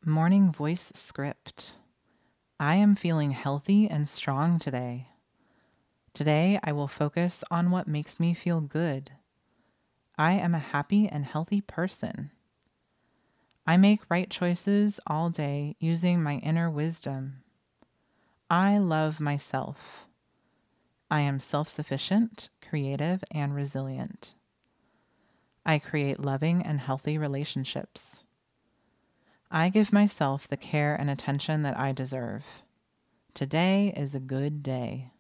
Morning voice script. I am feeling healthy and strong today. Today, I will focus on what makes me feel good. I am a happy and healthy person. I make right choices all day using my inner wisdom. I love myself. I am self-sufficient, creative, and resilient. I create loving and healthy relationships. I give myself the care and attention that I deserve. Today is a good day.